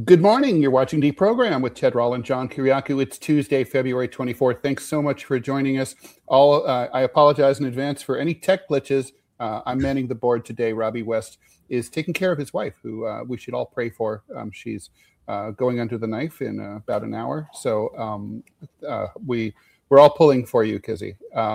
Good morning. You're watching the program with Ted Rall and John Kiriakou. It's Tuesday, February 24th. Thanks so much for joining us. I apologize in advance for any tech glitches. I'm manning the board today. Robbie West is taking care of his wife, who we should all pray for. She's going under the knife in about an hour. So we're all pulling for you, Kizzy.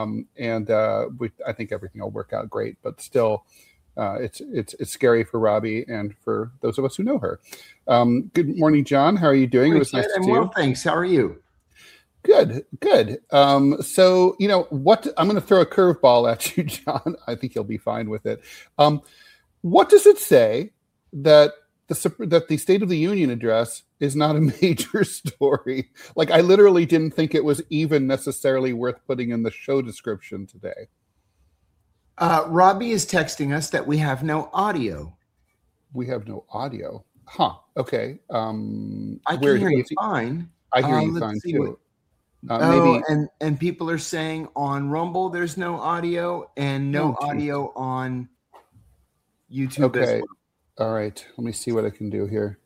I think everything will work out great, but still, it's scary for Robbie and for those of us who know her. Good morning, John. How are you doing? It was nice to see you. Well, thanks. How are you? Good. So you know what? I'm going to throw a curveball at you, John. I think you'll be fine with it. What does it say that the State of the Union address is not a major story? Like, I literally didn't think it was even necessarily worth putting in the show description today. Robbie is texting us that we have no audio. We have no audio. Huh. Okay. I can hear you fine. I hear you fine too. Maybe. And people are saying on Rumble there's no audio and no audio on YouTube. Okay. All right. Let me see what I can do here.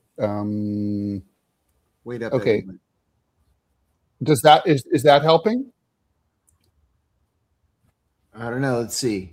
Wait up. Okay. Is that helping? I don't know. Let's see.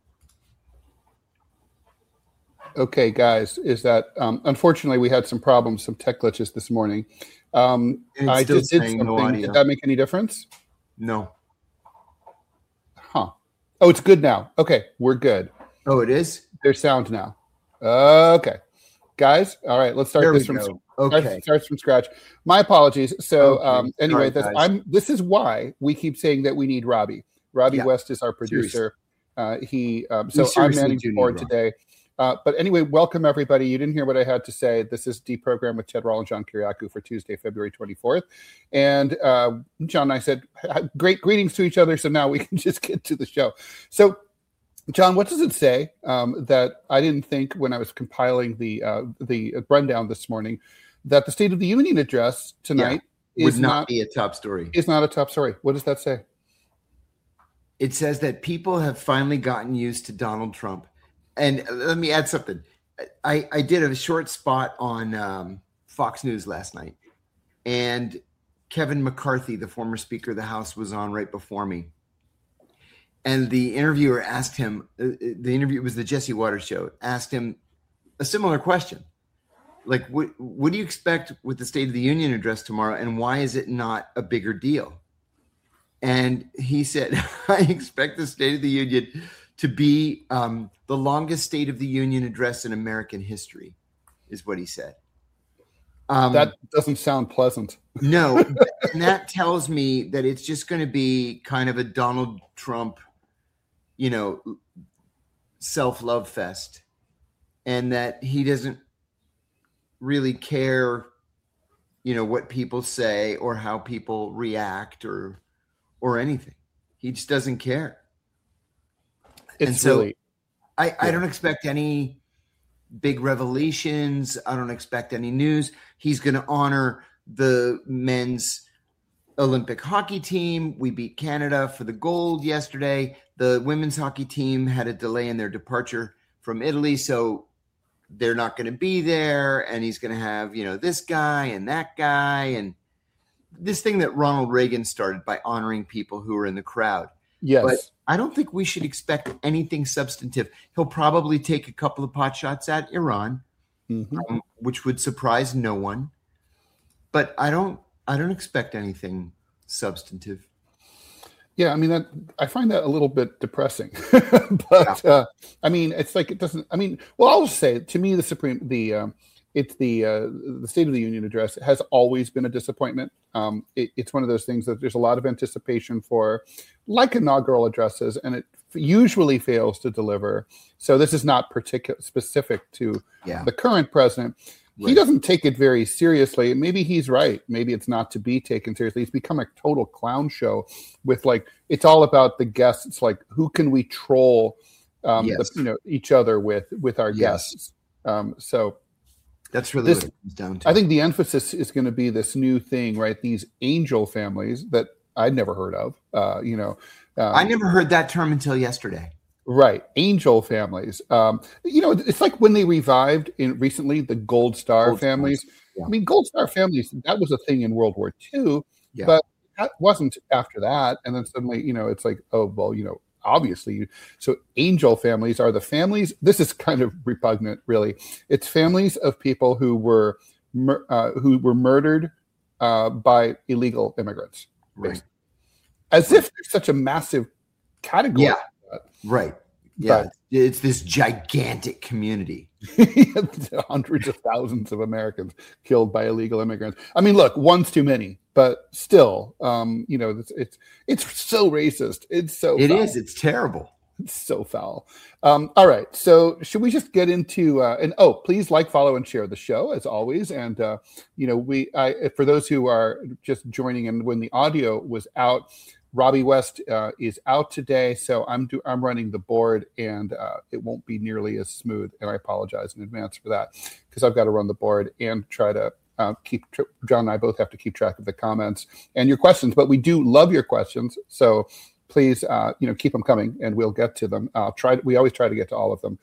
Okay, guys, is that unfortunately we had some problems, some tech glitches this morning. I just did something. No, did that make any difference? No. Huh. Oh, it's good now. Okay, we're good. Oh, it is? There's sound now. Okay. Guys, all right, let's start this from starts from scratch. My apologies. So anyway, this is why we keep saying that we need Robbie. Robbie West is our producer. I'm manning the board today. But anyway, welcome everybody. You didn't hear what I had to say. This is the program with Ted Rall and John Kiriakou for Tuesday, February 24th. And John and I said, great greetings to each other. So now we can just get to the show. So, John, what does it say that I didn't think when I was compiling the rundown this morning that the State of the Union address tonight would not be a top story? Is not a top story. What does that say? It says that people have finally gotten used to Donald Trump. And let me add something. I did a short spot on Fox News last night, and Kevin McCarthy, the former Speaker of the House, was on right before me. And the interviewer asked him, it was the Jesse Waters show, asked him a similar question. Like, what do you expect with the State of the Union address tomorrow, and why is it not a bigger deal? And he said, I expect the State of the Union to be the longest State of the Union address in American history, is what he said. That doesn't sound pleasant. No, and that tells me that it's just going to be kind of a Donald Trump, self-love fest, and that he doesn't really care, what people say or how people react or anything. He just doesn't care. I don't expect any big revelations. I don't expect any news. He's going to honor the men's Olympic hockey team. We beat Canada for the gold yesterday. The women's hockey team had a delay in their departure from Italy, so they're not going to be there. And he's going to have, this guy and that guy. And this thing that Ronald Reagan started by honoring people who were in the crowd. Yes. But I don't think we should expect anything substantive. He'll probably take a couple of pot shots at Iran, which would surprise no one. But I don't expect anything substantive. Yeah, I mean, I find that a little bit depressing. But I mean, it's like it doesn't. I mean, well, I'll just say to me, the State of the Union address has always been a disappointment. It's one of those things that there's a lot of anticipation for, like inaugural addresses, and it usually fails to deliver. So this is not specific to the current president. Right. He doesn't take it very seriously. Maybe he's right. Maybe it's not to be taken seriously. It's become a total clown show with it's all about the guests. It's like, who can we troll each other with our guests? So that's really what it comes down to. I think the emphasis is going to be this new thing, right? These angel families that I'd never heard of. I never heard that term until yesterday. Right. Angel families. It's like when they revived recently the Gold Star families. Yeah. I mean, Gold Star families, that was a thing in World War II, but that wasn't after that. And then suddenly, it's like, oh, well, obviously. So angel families are the families. This is kind of repugnant, really. It's families of people who were murdered by illegal immigrants. Right. As if there's such a massive category. Yeah. Right. Yeah. But it's this gigantic community. Hundreds of thousands of Americans killed by illegal immigrants. I mean, look, one's too many, but still, it's so racist. It's so foul. It's terrible. It's so foul. All right. So should we just get into please like, follow, and share the show as always. And for those who are just joining in when the audio was out, Robbie West is out today, so I'm running the board, and it won't be nearly as smooth. And I apologize in advance for that because I've got to run the board and try to John and I both have to keep track of the comments and your questions. But we do love your questions, so please keep them coming, and we'll get to them. We always try to get to all of them.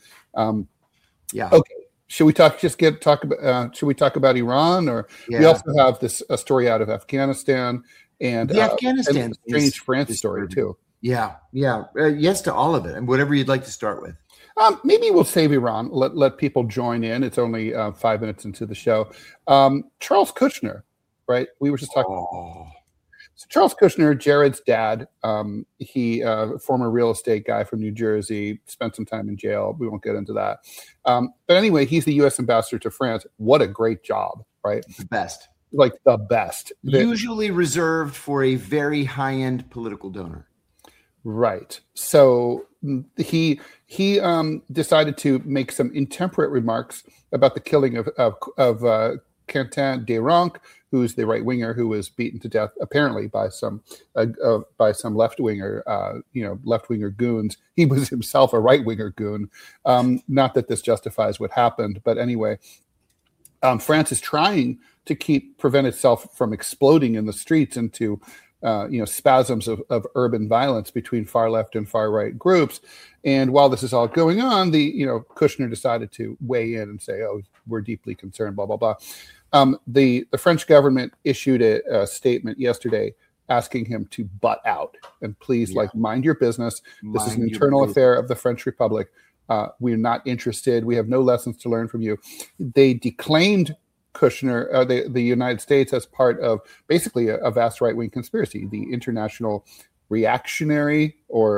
Okay. Should we talk about Iran, or we also have a story out of Afghanistan? And the Afghanistan strange France story too. Yeah. Yes to all of it, and whatever you'd like to start with. Maybe we'll save Iran. Let people join in. It's only 5 minutes into the show. Charles Kushner, right? We were just talking. So Charles Kushner, Jared's dad. He former real estate guy from New Jersey. Spent some time in jail. We won't get into that. But anyway, he's the U.S. ambassador to France. What a great job, right? The best. Like the best. Usually reserved for a very high-end political donor. Right. So he decided to make some intemperate remarks about the killing of Quentin Deronck, who's the right winger who was beaten to death apparently by some left winger goons. He was himself a right winger goon. Not that this justifies what happened, but anyway, France is trying to prevent itself from exploding in the streets into spasms of urban violence between far left and far right groups. And while this is all going on, Kushner decided to weigh in and say, "Oh, we're deeply concerned." Blah blah blah. The French government issued a statement yesterday asking him to butt out and please, mind your business. This is an internal affair of the French Republic. We're not interested. We have no lessons to learn from you. They declaimed Kushner, the United States, as part of basically a vast right-wing conspiracy, the International Reactionary,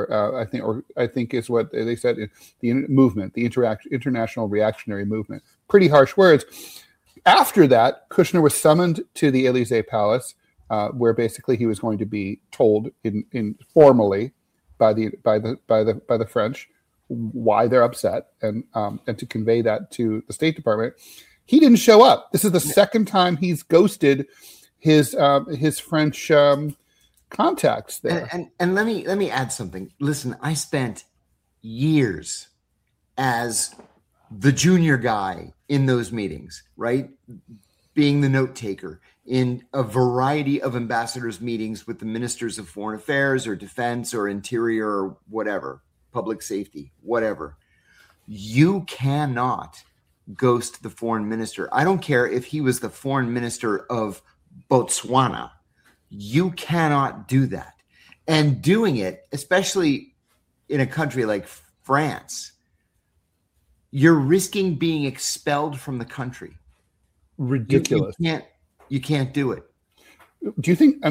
I think is what they said, the movement, the International Reactionary Movement. Pretty harsh words. After that, Kushner was summoned to the Elysee Palace, where basically he was going to be told formally by the French why they're upset, and to convey that to the State Department. He didn't show up. This is the second time he's ghosted his French contacts there. And let me add something. Listen, I spent years as the junior guy in those meetings, right? Being the note taker in a variety of ambassadors' meetings with the ministers of foreign affairs or defense or interior or whatever, public safety, whatever. You cannot ghost the foreign minister. I don't care if he was the foreign minister of Botswana. You cannot do that. And doing it, especially in a country like France, you're risking being expelled from the country. Ridiculous. You can't do it. Do you think,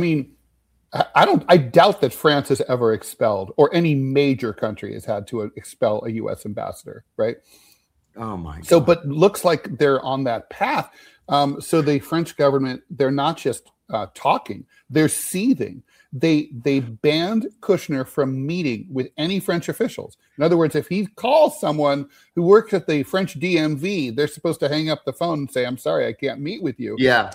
I doubt that France has ever expelled, or any major country has had to expel a U.S. ambassador, right? Oh my God. So, but looks like they're on that path. So the French government, they're not just talking, they're seething. They banned Kushner from meeting with any French officials. In other words, if he calls someone who works at the French DMV, they're supposed to hang up the phone and say, "I'm sorry, I can't meet with you." Yeah.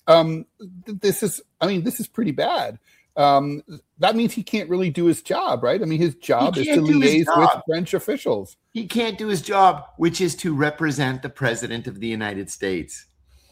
This is pretty bad. That means he can't really do his job, right? His job is to liaise with French officials. He can't do his job, which is to represent the president of the United States.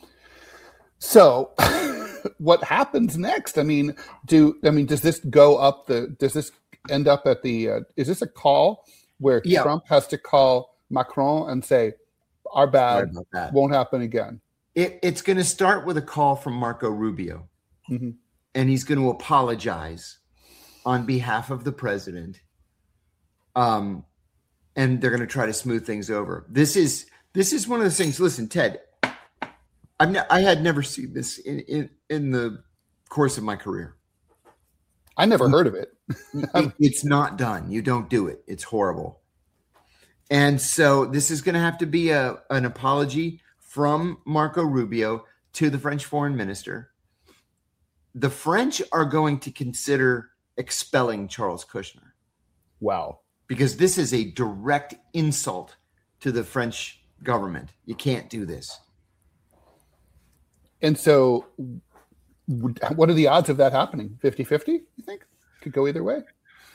So what happens next? Does this go up does this end up at is this a call where Trump has to call Macron and say, our bad, won't happen again? It's going to start with a call from Marco Rubio, and he's going to apologize on behalf of the president. And they're going to try to smooth things over. This is one of those things. Listen, Ted, I had never seen this in the course of my career. I never heard of it. It's not done. You don't do it. It's horrible. And so this is going to have to be an apology from Marco Rubio to the French foreign minister. The French are going to consider expelling Charles Kushner. Wow. Because this is a direct insult to the French government. You can't do this. And so what are the odds of that happening? 50-50, you think? Could go either way?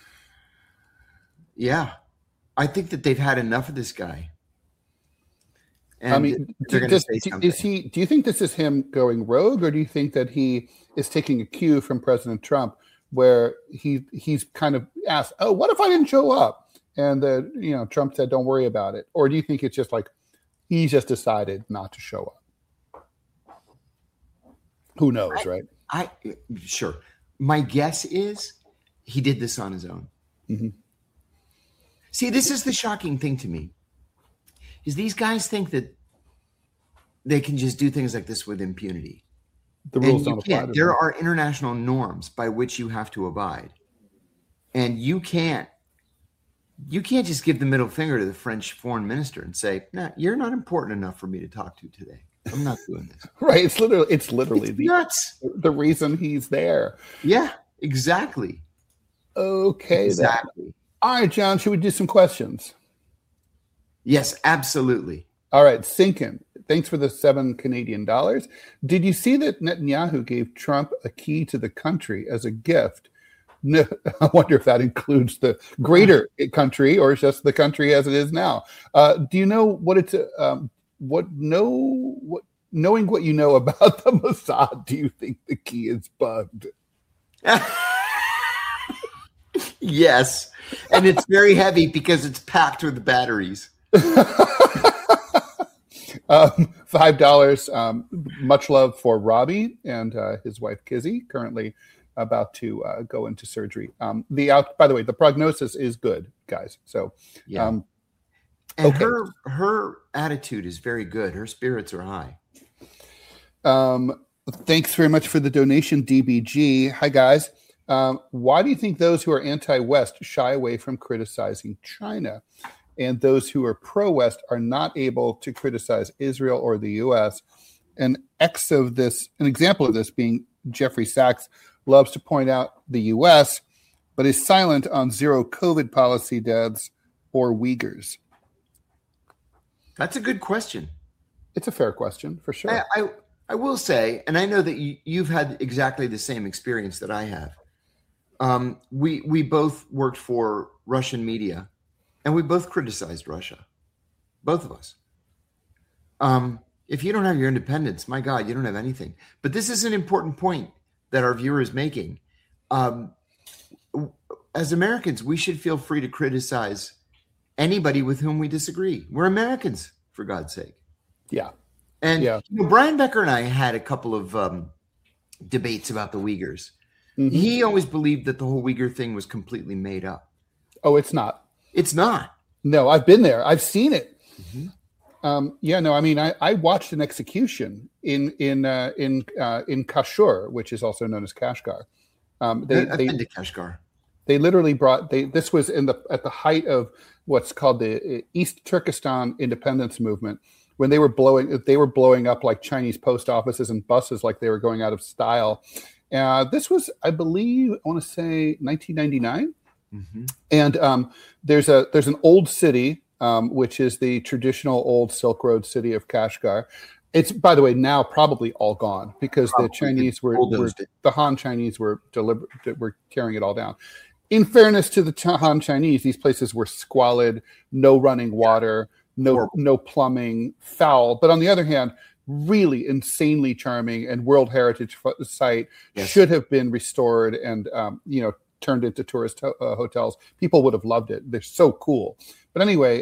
Yeah. I think that they've had enough of this guy. And I mean, do you think this is him going rogue, or do you think that he is taking a cue from President Trump where he's kind of asked, oh, what if I didn't show up? And Trump said, don't worry about it. Or do you think it's just like he just decided not to show up? Who knows, right? Sure. My guess is he did this on his own. Mm-hmm. See, this is the shocking thing to me, is these guys think that they can just do things like this with impunity. The rules don't apply. There are international norms by which you have to abide. And you can't just give the middle finger to the French foreign minister and say, "Nah, you're not important enough for me to talk to today. I'm not doing this." Right. It's literally nuts. The reason he's there. Yeah, exactly. Okay. Exactly. All right, John, should we do some questions? Yes, absolutely. All right, Sinkin, thanks for the $7 Canadian. Did you see that Netanyahu gave Trump a key to the country as a gift? No, I wonder if that includes the greater country or just the country as it is now. Do you know what it's knowing what you know about the Mossad, do you think the key is bugged? Yes. And it's very heavy because it's packed with batteries. $5. Much love for Robbie and his wife Kizzy, currently about to go into surgery. By the way, the prognosis is good, guys. So, yeah. And okay. her attitude is very good. Her spirits are high. Thanks very much for the donation, DBG. Hi, guys. Why do you think those who are anti-West shy away from criticizing China, and those who are pro-West are not able to criticize Israel or the U.S.? An example of this being Jeffrey Sachs loves to point out the U.S., but is silent on zero COVID policy deaths or Uyghurs. That's a good question. It's a fair question, for sure. I will say, and I know that you've had exactly the same experience that I have. We both worked for Russian media, and we both criticized Russia, both of us. If you don't have your independence, my God, you don't have anything. But this is an important point that our viewer is making. As Americans, we should feel free to criticize anybody with whom we disagree. We're Americans, for God's sake. Yeah. And Brian Becker and I had a couple of debates about the Uyghurs. Mm-hmm. He always believed that the whole Uyghur thing was completely made up. Oh, it's not. It's not. No, I've been there. I've seen it. Mm-hmm. I watched an execution in Kashur, which is also known as Kashgar. I've been to Kashgar. They literally this was at the height of what's called the East Turkestan independence movement, when they were blowing up like Chinese post offices and buses like they were going out of style. This was, I believe, I want to say 1999. Mm-hmm. And there's an old city, which is the traditional old Silk Road city of Kashgar. It's, by the way, now probably all gone because the Chinese the Han Chinese were tearing it all down. In fairness to the Han Chinese, these places were squalid, no running water, no plumbing, foul. But on the other hand, really insanely charming and World Heritage site, should have been restored and turned into tourist hotels. People would have loved it. They're so cool. But anyway,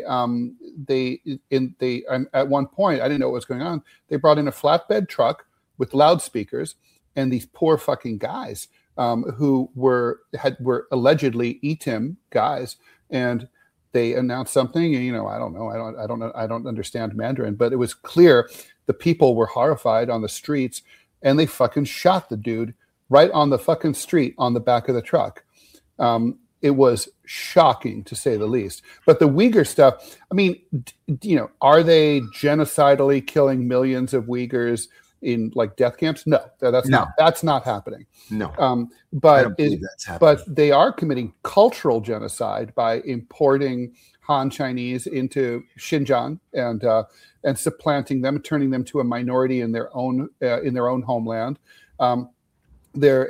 at one point, I didn't know what was going on. They brought in a flatbed truck with loudspeakers, and these poor fucking guys who were allegedly ETIM guys, and they announced something. You know, I don't know. I don't understand Mandarin, but it was clear the people were horrified on the streets, and they fucking shot the dude right on the fucking street on the back of the truck. It was shocking, to say the least. But the Uyghur stuff, I mean, you know, are they genocidally killing millions of Uyghurs in like death camps? No, that's not happening. No, but they are committing cultural genocide by importing Han Chinese into Xinjiang and supplanting them, turning them to a minority in their own homeland. They are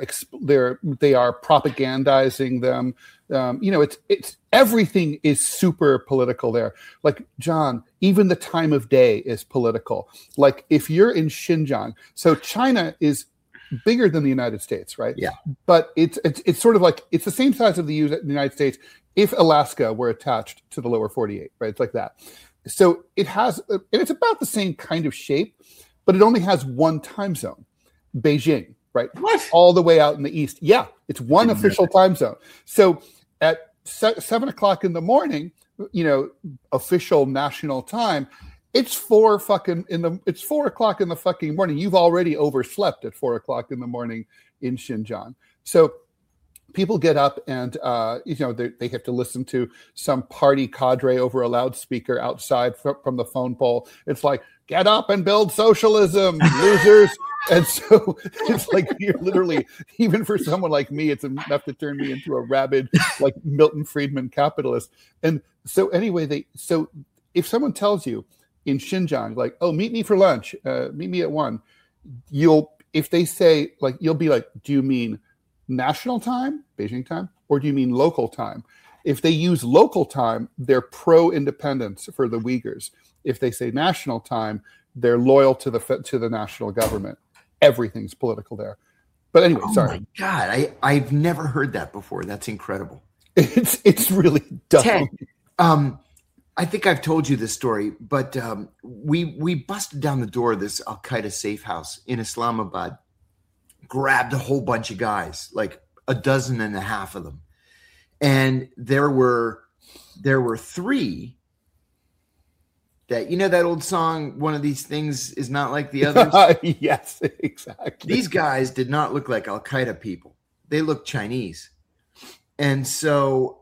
propagandizing them. You know, it's everything is super political there. Like, John, even the time of day is political. Like, if you're in Xinjiang, so China is bigger than the United States, right? Yeah. But it's sort of like, it's the same size of the United States if Alaska were attached to the lower 48, right? It's like that. So it has, and it's about the same kind of shape, but it only has one time zone, Beijing. Right, what? All the way out in the east. Yeah, it's one official time zone. So at 7 o'clock in the morning, you know, official national time, it's 4 o'clock in the fucking morning. You've already overslept at 4 o'clock in the morning in Xinjiang. So people get up and you know, they have to listen to some party cadre over a loudspeaker outside from the phone pole. It's like, get up and build socialism, losers. And so it's like, you're literally, even for someone like me, it's enough to turn me into a rabid, like Milton Friedman capitalist. And so anyway, so if someone tells you in Xinjiang, like, oh, meet me for lunch, meet me at 1, if they say, like, you'll be like, do you mean national time, Beijing time, or do you mean local time? If they use local time, they're pro-independence for the Uyghurs. If they say national time, they're loyal to the national government. Everything's political there. But anyway, sorry. Oh my God, I've never heard that before. That's incredible. It's really dumb. Ted, I think I've told you this story, but we busted down the door of this Al Qaeda safe house in Islamabad, grabbed a whole bunch of guys, like 12 of them, and there were 3. That, you know, that old song, one of these things is not like the others. Yes, exactly. These guys did not look like Al Qaeda people. They looked Chinese. And so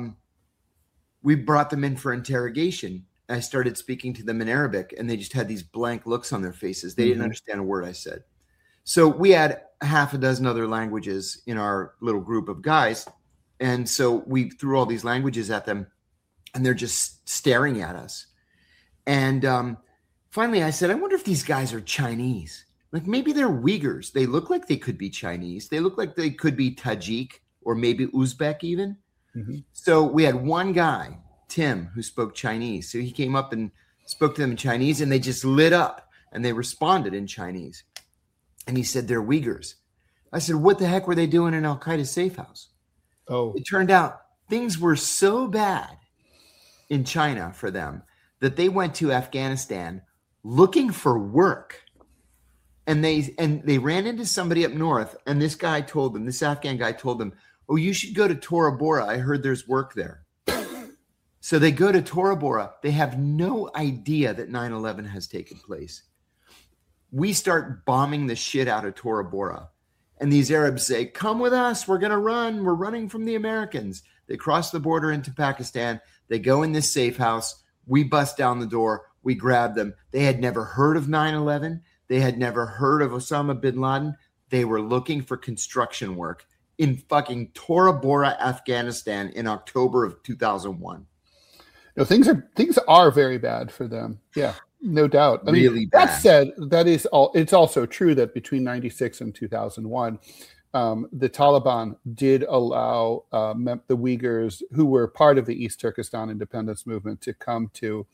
we brought them in for interrogation. I started speaking to them in Arabic, and they just had these blank looks on their faces. They didn't understand a word I said. So we had 6 other languages in our little group of guys. And so we threw all these languages at them, and they're just staring at us. And finally, I said, I wonder if these guys are Chinese. Like, maybe they're Uyghurs. They look like they could be Chinese. They look like they could be Tajik or maybe Uzbek even. Mm-hmm. So we had one guy, Tim, who spoke Chinese. So he came up and spoke to them in Chinese, and they just lit up, and they responded in Chinese. And he said, they're Uyghurs. I said, what the heck were they doing in Al Qaeda safe house? Oh, it turned out things were so bad in China for them that they went to Afghanistan looking for work. And they ran into somebody up north, and this Afghan guy told them, oh, you should go to Tora Bora. I heard there's work there. So they go to Tora Bora. They have no idea that 9/11 has taken place. We start bombing the shit out of Tora Bora. And these Arabs say, come with us. We're going to run. We're running from the Americans. They cross the border into Pakistan. They go in this safe house. We bust down the door. We grab them. They had never heard of 9/11. They had never heard of Osama bin Laden. They were looking for construction work in fucking Tora Bora, Afghanistan in October of 2001. You know, things are very bad for them. Yeah, no doubt. I mean, bad. That said, it's also true that between 96 and 2001, the Taliban did allow the Uyghurs who were part of the East Turkestan independence movement to come to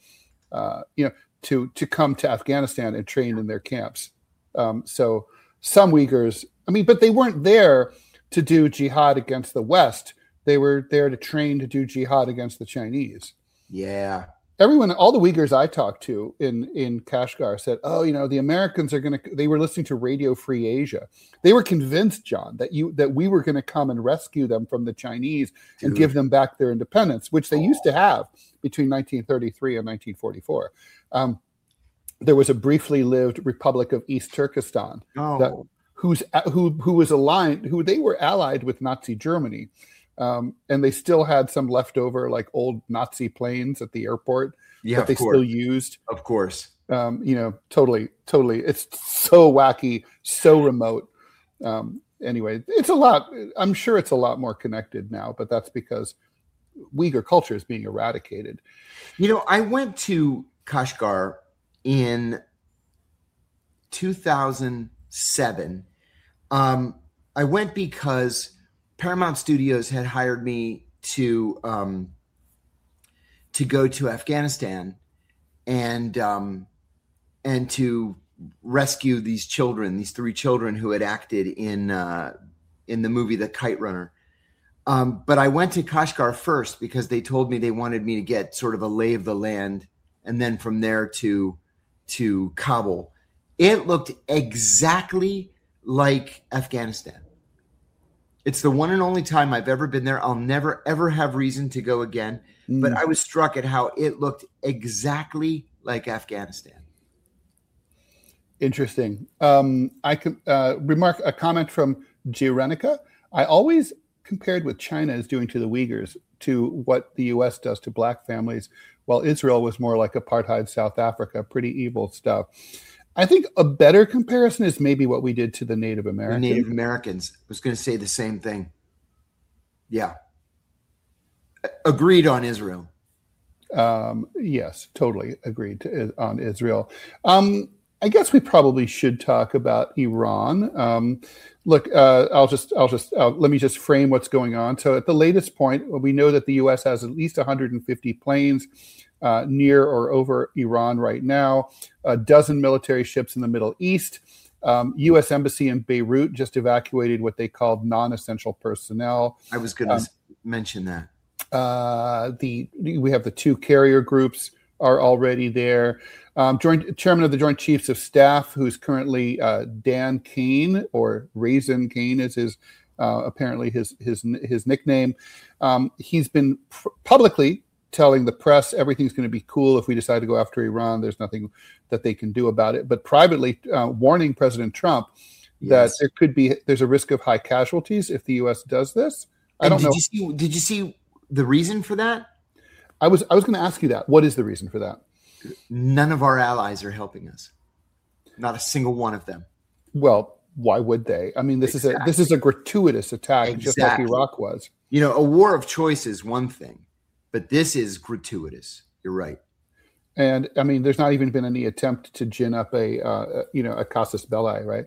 come to Afghanistan and train in their camps. So some Uyghurs, I mean, but they weren't there to do jihad against the West. They were there to train to do jihad against the Chinese. Yeah. Everyone, all the Uyghurs I talked to in Kashgar said, "Oh, the Americans are going to." They were listening to Radio Free Asia. They were convinced, John, that we were going to come and rescue them from the Chinese and give them back their independence, which they used to have between 1933 and 1944. There was a briefly lived Republic of East Turkestan who was aligned, who they were allied with Nazi Germany. And they still had some leftover, like old Nazi planes at the airport that they still used. Of course. Totally. It's so wacky, so remote. Anyway, it's a lot. I'm sure it's a lot more connected now, but that's because Uyghur culture is being eradicated. I went to Kashgar in 2007. I went because Paramount Studios had hired me to go to Afghanistan and to rescue these three children who had acted in the movie The Kite Runner. But I went to Kashgar first because they told me they wanted me to get sort of a lay of the land, and then from there to Kabul. It looked exactly like Afghanistan. It's the one and only time I've ever been there. I'll never, ever have reason to go again. But I was struck at how it looked exactly like Afghanistan. Interesting. I can remark a comment from Girenica. I always compared what China is doing to the Uyghurs to what the U.S. does to black families, while Israel was more like apartheid South Africa, pretty evil stuff. I think a better comparison is maybe what we did to the Native Americans. The Native Americans. I was going to say the same thing. Yeah. Agreed on Israel. Yes, totally agreed on Israel. I guess we probably should talk about Iran. Look, let me just frame what's going on. So at the latest point, we know that the U.S. has at least 150 planes near or over Iran right now, a dozen military ships in the Middle East. U.S. Embassy in Beirut just evacuated what they called non-essential personnel. I was going to mention that. We have the two carrier groups are already there. Chairman of the Joint Chiefs of Staff, who's currently Dan Kane, or Raisin Kane is his apparently his nickname. He's been publicly telling the press everything's going to be cool if we decide to go after Iran. There's nothing that they can do about it. But privately warning President Trump that there's a risk of high casualties if the U.S. does this. I don't know. Did you see the reason for that? I was going to ask you that. What is the reason for that? None of our allies are helping us. Not a single one of them. Well, why would they? I mean, this is a gratuitous attack, just like Iraq was. A war of choice is one thing, but this is gratuitous. You're right. And I mean, there's not even been any attempt to gin up a casus belli, right?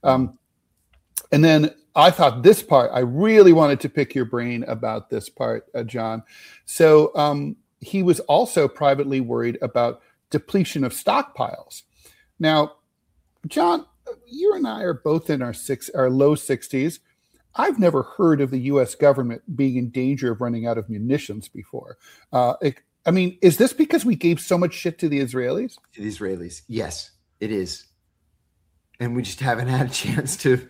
And then I thought this part, I really wanted to pick your brain about this part, John. So he was also privately worried about depletion of stockpiles. Now, John, you and I are both in our low 60s. I've never heard of the U.S. government being in danger of running out of munitions before. Is this because we gave so much shit to the Israelis? To the Israelis, yes, it is. And we just haven't had a chance to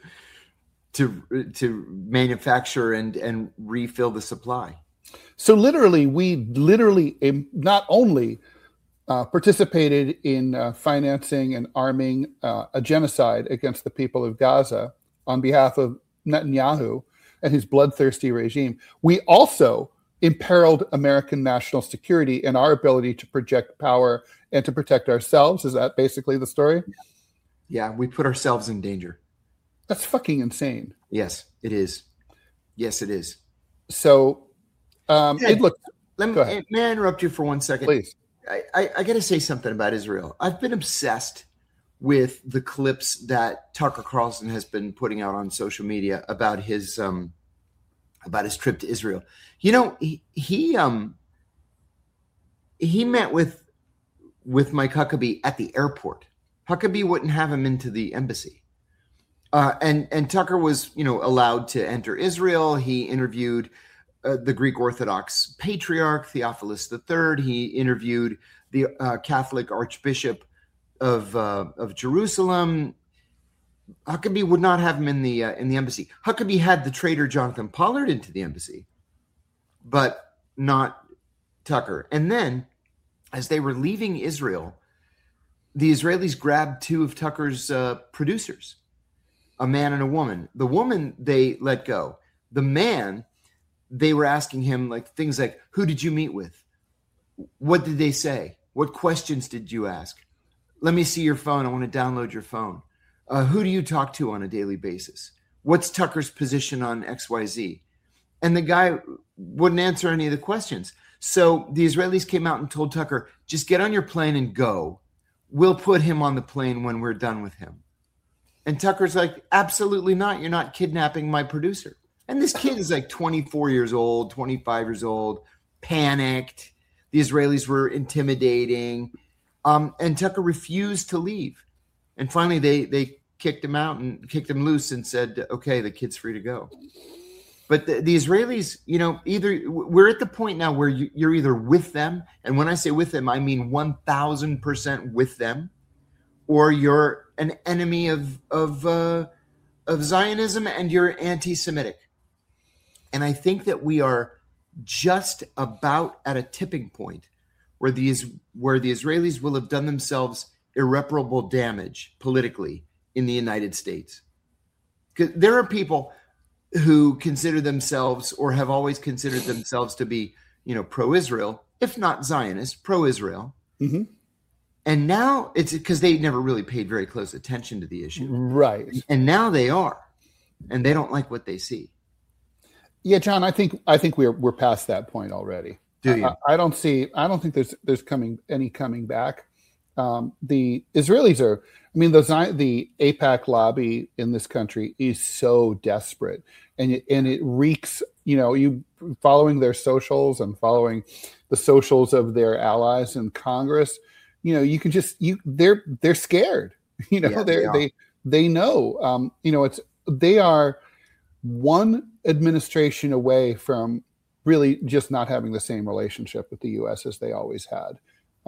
manufacture and refill the supply. So we not only participated in financing and arming a genocide against the people of Gaza on behalf of Netanyahu and his bloodthirsty regime, we also imperiled American national security and our ability to project power and to protect ourselves. Is that basically the story? Yeah, we put ourselves in danger. That's fucking insane. Yes, it is. Yes, it is. So, may I interrupt you for 1 second? Please. I got to say something about Israel. I've been obsessed with the clips that Tucker Carlson has been putting out on social media about his trip to Israel. He met with Mike Huckabee at the airport. Huckabee wouldn't have him into the embassy. And Tucker was, allowed to enter Israel. He interviewed the Greek Orthodox Patriarch Theophilus III. He interviewed the Catholic Archbishop of Jerusalem. Huckabee would not have him in the embassy. Huckabee had the traitor Jonathan Pollard into the embassy, but not Tucker. And then, as they were leaving Israel, the Israelis grabbed two of Tucker's producers, a man and a woman. The woman they let go. The man, they were asking him things like, "Who did you meet with? What did they say? What questions did you ask? Let me see your phone. I want to download your phone. Who do you talk to on a daily basis? What's Tucker's position on XYZ?" And the guy wouldn't answer any of the questions. So the Israelis came out and told Tucker, "Just get on your plane and go. We'll put him on the plane when we're done with him." And Tucker's like, "Absolutely not. You're not kidnapping my producer." And this kid is 24 years old, 25 years old, panicked. The Israelis were intimidating. And Tucker refused to leave. And finally, they kicked him out and kicked him loose and said, "Okay, the kid's free to go." But the Israelis, either we're at the point now where you're either with them. And when I say with them, I mean 1,000% with them, or you're an enemy of Zionism and you're anti-Semitic. And I think that we are just about at a tipping point where the Israelis will have done themselves irreparable damage politically in the United States. Because there are people who consider themselves or have always considered themselves to be, pro-Israel, if not Zionist, pro-Israel. Mm-hmm. And now it's because they never really paid very close attention to the issue. Right. And now they are, and they don't like what they see. Yeah, John, I think we're past that point already. Do you? I don't think there's coming back. The Israelis are, the AIPAC lobby in this country is so desperate, and it reeks, you following their socials and following the socials of their allies in Congress, you can just, they're scared, they know, they are one administration away from really just not having the same relationship with the U.S. as they always had.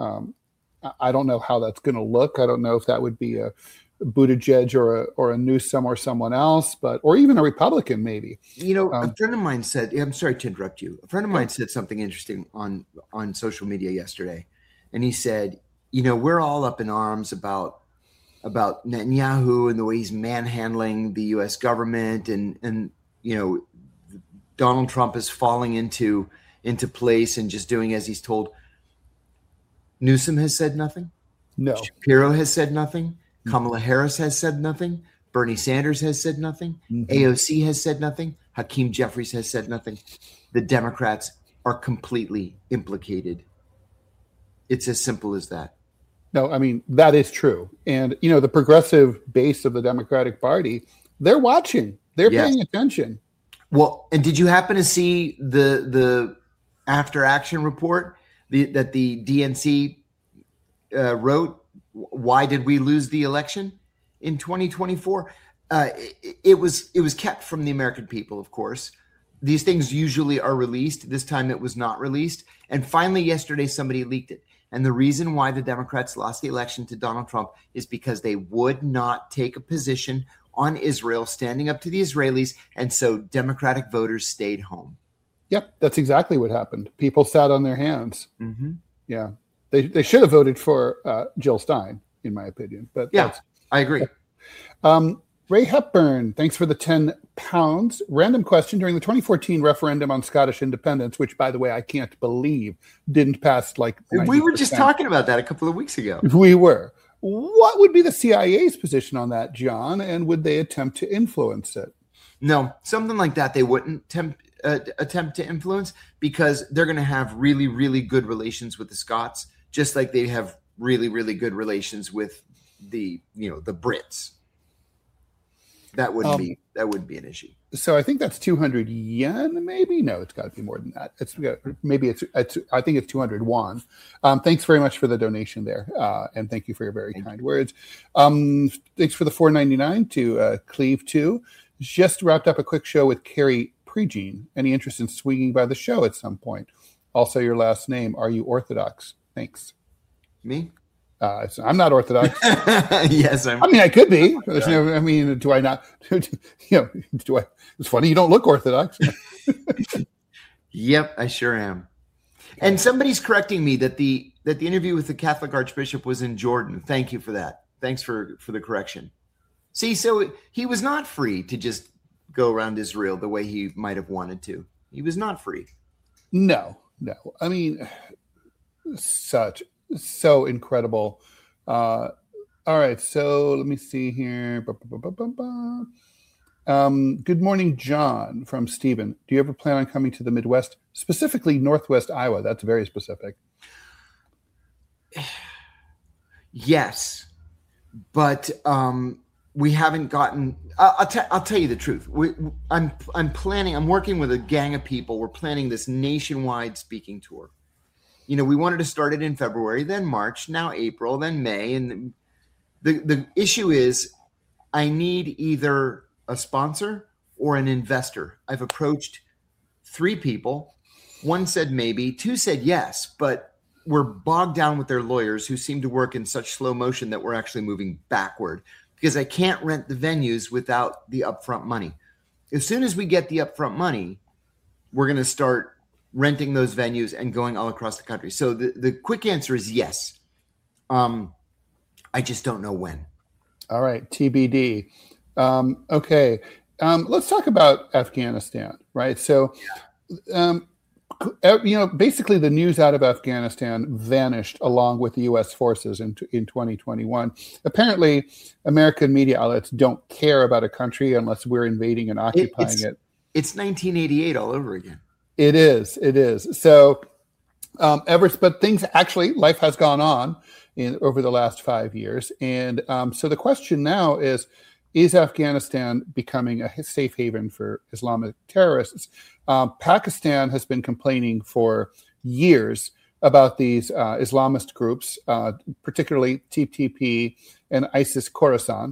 I don't know how that's going to look. I don't know if that would be a Buttigieg or a Newsom or someone else, or even a Republican maybe. A friend of mine said, I'm sorry to interrupt you. A friend of mine said something interesting on social media yesterday. And he said, we're all up in arms about Netanyahu and the way he's manhandling the U.S. government and Donald Trump is falling into place and just doing as he's told. Newsom has said nothing. No. Shapiro has said nothing. Kamala Harris has said nothing. Bernie Sanders has said nothing. Mm-hmm. AOC has said nothing. Hakeem Jeffries has said nothing. The Democrats are completely implicated. It's as simple as that. No, that is true. And, the progressive base of the Democratic Party, they're watching. They're paying attention. Well, and did you happen to see the after action report that the DNC wrote? Why did we lose the election in 2024? It was kept from the American people, of course. These things usually are released. This time it was not released. And finally, yesterday, somebody leaked it. And the reason why the Democrats lost the election to Donald Trump is because they would not take a position on Israel, standing up to the Israelis. And so Democratic voters stayed home. Yep, that's exactly what happened. People sat on their hands. Mm-hmm. Yeah, they should have voted for Jill Stein, in my opinion. But yeah, I agree. Ray Hepburn, thanks for the £10. Random question: during the 2014 referendum on Scottish independence, which, by the way, I can't believe didn't pass 90%. We were just talking about that a couple of weeks ago. We were. What would be the CIA's position on that, John? And would they attempt to influence it? No, something like that they wouldn't attempt to influence, because they're going to have really, really good relations with the Scots, just like they have really, really good relations with the Brits. That wouldn't be an issue. So I think that's 200 yen, maybe. No, it's got to be more than that. I think it's 200 won. Thanks very much for the donation there, and thank you for your very kind words. Thanks for the $4.99 to Cleve 2. Just wrapped up a quick show with Carrie Pregene. Any interest in swinging by the show at some point? Also, your last name. Are you Orthodox? Thanks. Me? I'm not Orthodox. Yes, I mean, I could be. I mean, do I not? Do I? It's funny you don't look Orthodox. Yep, I sure am. And somebody's correcting me that the interview with the Catholic Archbishop was in Jordan. Thank you for that. Thanks for the correction. See, so he was not free to just go around Israel the way he might have wanted to. He was not free. No. I mean, so incredible. All right, so let me see here. Good morning, John from Stephen. Do you ever plan on coming to the Midwest, specifically Northwest Iowa? That's very specific. Yes, but we haven't gotten. I'll tell you the truth. I'm planning. I'm working with a gang of people. We're planning this nationwide speaking tour. You know, we wanted to start it in February, then March, now April, then May. And the issue is I need either a sponsor or an investor. I've approached 3 people. 1 said maybe, 2 said yes, but we're bogged down with their lawyers who seem to work in such slow motion that we're actually moving backward because I can't rent the venues without the upfront money. As soon as we get the upfront money, we're going to start renting those venues and going all across the country. So the quick answer is yes. I just don't know when. All right. TBD. Okay. Let's talk about Afghanistan, right? So, basically the news out of Afghanistan vanished along with the U.S. forces in 2021. Apparently, American media outlets don't care about a country unless we're invading and occupying it. It's 1988 all over again. It is. So, but things actually, life has gone on over the last 5 years. And so the question now is Afghanistan becoming a safe haven for Islamic terrorists? Pakistan has been complaining for years about these Islamist groups, particularly TTP and ISIS Khorasan,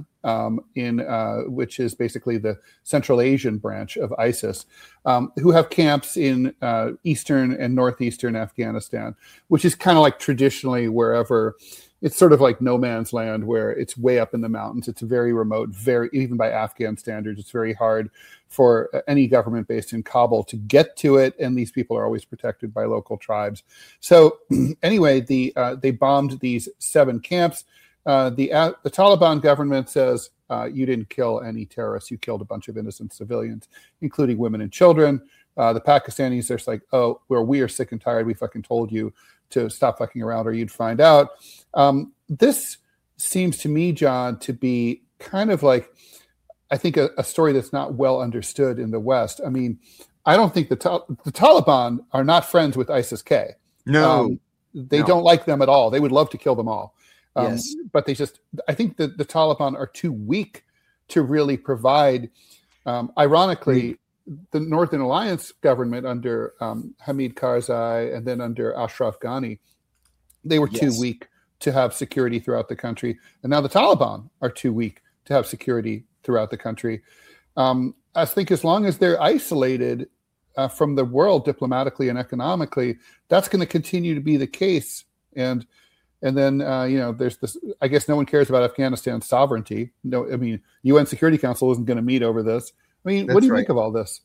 which is basically the Central Asian branch of ISIS, who have camps in eastern and northeastern Afghanistan, which is kind of like traditionally wherever. It's sort of like no man's land where it's way up in the mountains. It's very remote, even by Afghan standards. It's very hard for any government based in Kabul to get to it. And these people are always protected by local tribes. So anyway, they bombed these 7 camps. The Taliban government says you didn't kill any terrorists. You killed a bunch of innocent civilians, including women and children. The Pakistanis are just like, oh, we are sick and tired. We fucking told you to stop fucking around or you'd find out. This seems to me, John, to be kind of like, I think, a story that's not well understood in the West. I mean, I don't think the Taliban are not friends with ISIS-K. No. They don't like them at all. They would love to kill them all. Yes. But I think that the Taliban are too weak to really provide, ironically, the Northern Alliance government under Hamid Karzai and then under Ashraf Ghani, they were too weak to have security throughout the country. And now the Taliban are too weak to have security throughout the country. I think as long as they're isolated from the world diplomatically and economically, that's going to continue to be the case. And then, there's this, I guess no one cares about Afghanistan's sovereignty. No, I mean, UN Security Council isn't going to meet over this. I mean, what do you think of all this?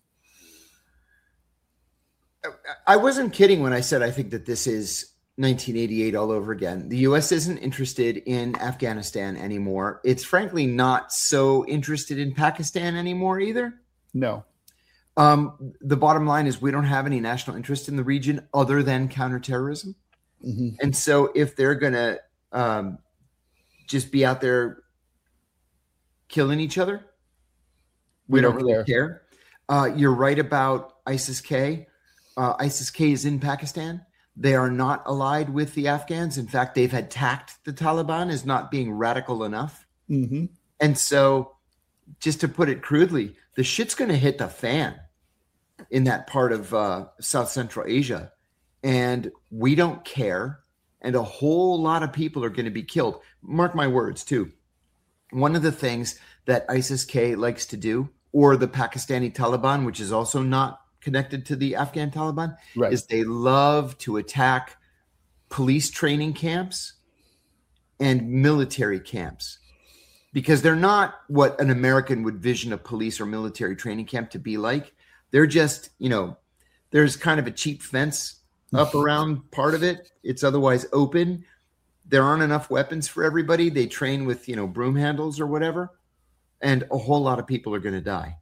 I wasn't kidding when I said I think that this is 1988 all over again. The U.S. isn't interested in Afghanistan anymore. It's frankly not so interested in Pakistan anymore either. No. The bottom line is we don't have any national interest in the region other than counterterrorism. Mm-hmm. And so if they're going to just be out there killing each other, we don't really care. You're right about ISIS-K. ISIS-K is in Pakistan. They are not allied with the Afghans. In fact, they've attacked the Taliban as not being radical enough. Mm-hmm. And so just to put it crudely, the shit's going to hit the fan in that part of South Central Asia. And we don't care. And a whole lot of people are going to be killed. Mark my words, too. One of the things that ISIS-K likes to do, or the Pakistani Taliban, which is also not connected to the Afghan Taliban, right, is they love to attack police training camps and military camps, because they're not what an American would vision a police or military training camp to be like. They're just, there's kind of a cheap fence up around part of it. It's otherwise open. There aren't enough weapons for everybody. They train with, broom handles or whatever. And a whole lot of people are going to die.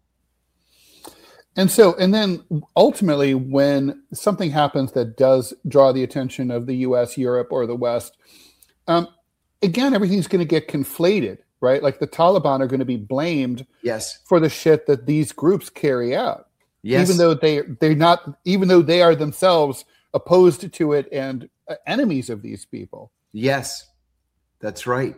And then ultimately, when something happens that does draw the attention of the US, Europe, or the West, again, everything's going to get conflated, right? Like the Taliban are going to be blamed for the shit that these groups carry out. Yes. Even though they are themselves opposed to it and enemies of these people. Yes, that's right.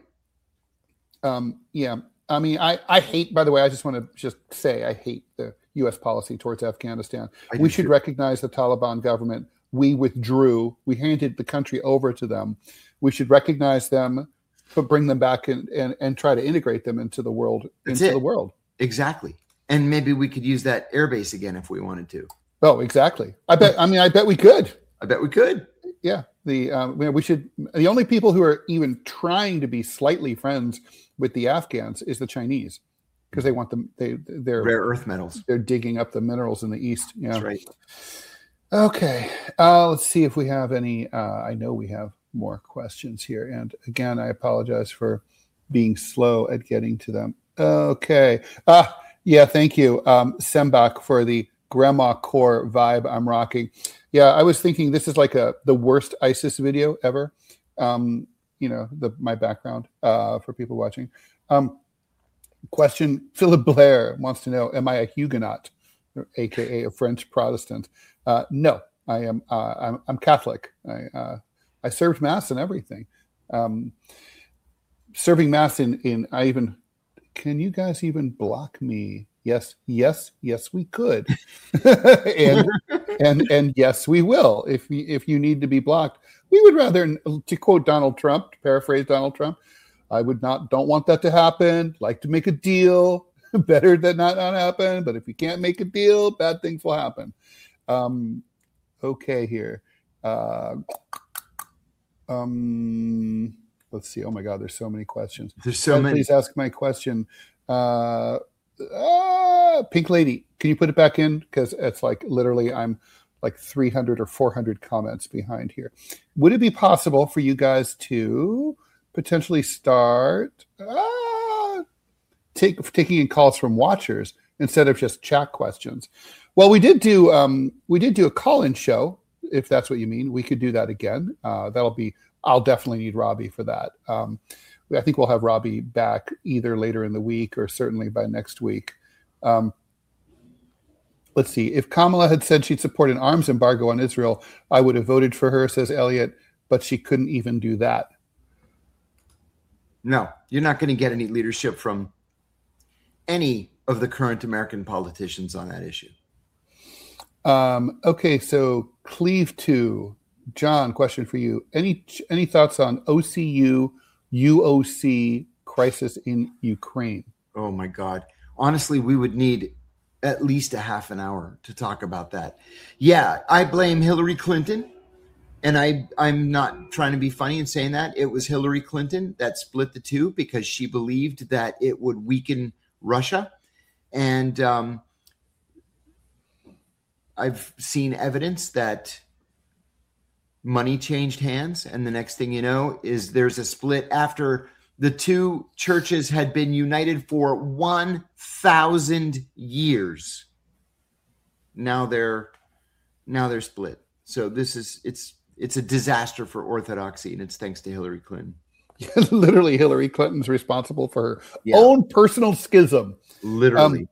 Yeah. I mean, I hate, by the way, I just want to say I hate the U.S. policy towards Afghanistan. We should recognize the Taliban government. We withdrew. We handed the country over to them. We should recognize them, but bring them back and try to integrate them into the world. The world. Exactly. And maybe we could use that airbase again if we wanted to. Oh, exactly. I bet we could. I bet we could. Yeah. We should. The only people who are even trying to be slightly friends with the Afghans is the Chinese, because they want them. They're rare earth metals. They're digging up the minerals in the east. Yeah. That's right. Okay. Let's see if we have any. I know we have more questions here, and again, I apologize for being slow at getting to them. Okay. Yeah. Thank you, Sembach, for the grandma core vibe I'm rocking. Yeah, I was thinking this is like the worst ISIS video ever. My background for people watching. Question: Philip Blair wants to know: am I a Huguenot, aka a French Protestant? No, I am. I'm Catholic. I served Mass and everything. Serving Mass in I even. Can you guys even block me? Yes, we could, and yes, we will. If you need to be blocked, we would rather, to quote Donald Trump, to paraphrase Donald Trump, don't want that to happen. Like to make a deal, better than not happen. But if you can't make a deal, bad things will happen. Okay, here. Let's see. Oh my God, there's so many questions. There's so many. Please ask my question. Pink Lady, can you put it back in? Because it's like literally I'm like 300 or 400 comments behind here. Would it be possible for you guys to potentially start taking in calls from watchers instead of just chat questions? Well, we did do a call-in show, if that's what you mean. We could do that again. I'll definitely need Robbie for that. I think we'll have Robbie back either later in the week or certainly by next week. Let's see. If Kamala had said she'd support an arms embargo on Israel, I would have voted for her, says Elliot, but she couldn't even do that. No, you're not going to get any leadership from any of the current American politicians on that issue. Okay, so Cleave 2. John, question for you. Any thoughts on UOC crisis in Ukraine? Oh my God. Honestly, we would need at least a half an hour to talk about that. Yeah, I blame Hillary Clinton, and I'm not trying to be funny in saying that. It was Hillary Clinton that split the two because she believed that it would weaken Russia. And I've seen evidence that money changed hands, and the next thing you know is there's a split after the two churches had been united for 1,000 years. Now they're split. So it's a disaster for Orthodoxy, and it's thanks to Hillary Clinton. Literally, Hillary Clinton's responsible for her own personal schism. Literally.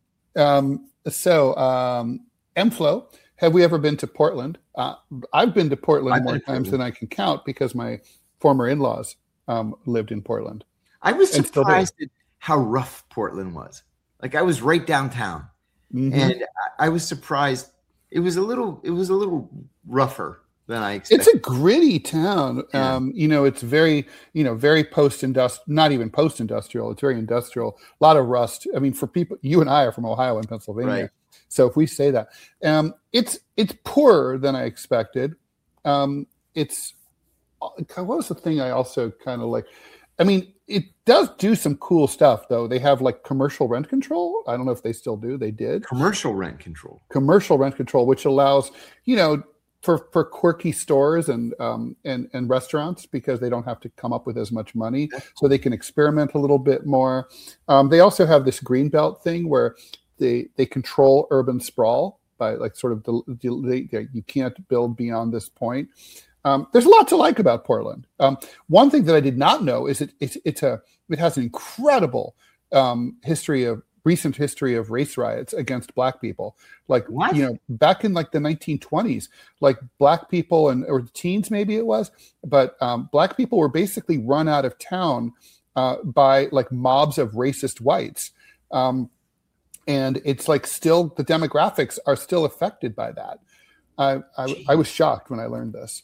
Mflo, have we ever been to Portland? I've been to Portland more times than I can count because my former in-laws lived in Portland. I was surprised at how rough Portland was. Like I was right downtown, and I was surprised. It was a little rougher than I expected. It's a gritty town. Yeah. It's very, very post-industrial, not even post-industrial. It's very industrial. A lot of rust. I mean, for people, you and I are from Ohio and Pennsylvania. Right. So if we say that, it's poorer than I expected. What was the thing I also kind of like? I mean, it does do some cool stuff, though. They have like commercial rent control. I don't know if they still do. They did. Commercial rent control, which allows, for quirky stores and restaurants, because they don't have to come up with as much money, so they can experiment a little bit more. They also have this greenbelt thing where they control urban sprawl by like sort of you can't build beyond this point. There's a lot to like about Portland. One thing that I did not know is it has an incredible recent history of race riots against Black people. Like, what? Back in like the 1920s, like Black people or teens, maybe it was, but Black people were basically run out of town by like mobs of racist whites. And it's like still the demographics are still affected by that. I was shocked when I learned this.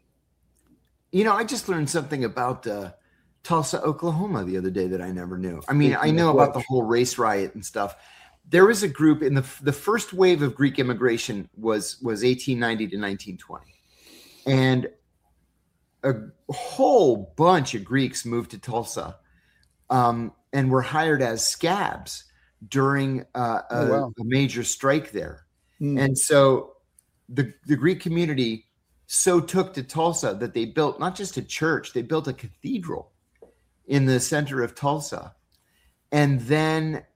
I just learned something about Tulsa, Oklahoma the other day that I never knew. I mean, I know about the whole race riot and stuff. There was a group in the first wave of Greek immigration was 1890 to 1920. And a whole bunch of Greeks moved to Tulsa and were hired as scabs during a major strike there. And so the Greek community so took to Tulsa that they built not just a church, they built a cathedral in the center of Tulsa. And then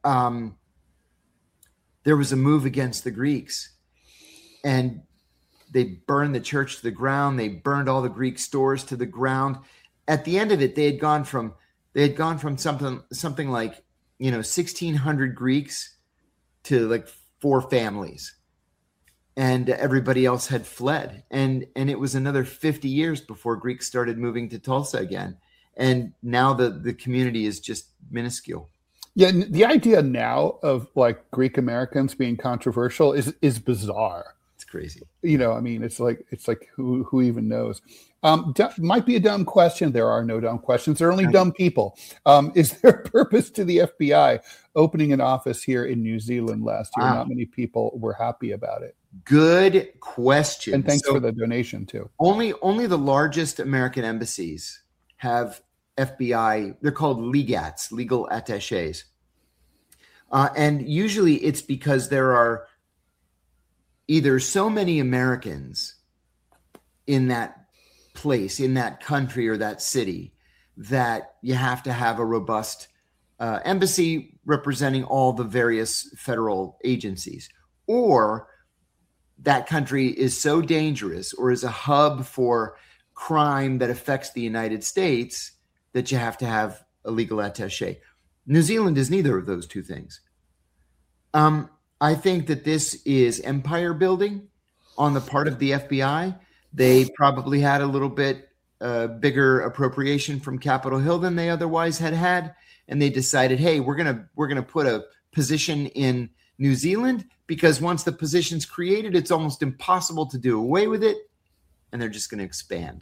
there was a move against the Greeks, and they burned the church to the ground. They burned all the Greek stores to the ground. At the end of it, they had gone from something like 1,600 Greeks to like 4 families. And everybody else had fled. And it was another 50 years before Greeks started moving to Tulsa again. And now the community is just minuscule. Yeah, the idea now of like Greek Americans being controversial is bizarre. It's crazy. It's like who even knows? Might be a dumb question. There are no dumb questions. There are only dumb people. Is there a purpose to the FBI opening an office here in New Zealand last year? Not many people were happy about it. Good question. And thanks for the donation too. Only the largest American embassies have FBI. They're called legats, legal attaches. And usually it's because there are either so many Americans in that place, in that country or that city, that you have to have a robust embassy representing all the various federal agencies, or that country is so dangerous or is a hub for crime that affects the United States that you have to have a legal attaché. New Zealand is neither of those two things. I think that this is empire building on the part of the FBI. They probably had a little bit bigger appropriation from Capitol Hill than they otherwise had, and they decided, hey, we're gonna put a position in New Zealand, because once the position's created, it's almost impossible to do away with it, and they're just going to expand.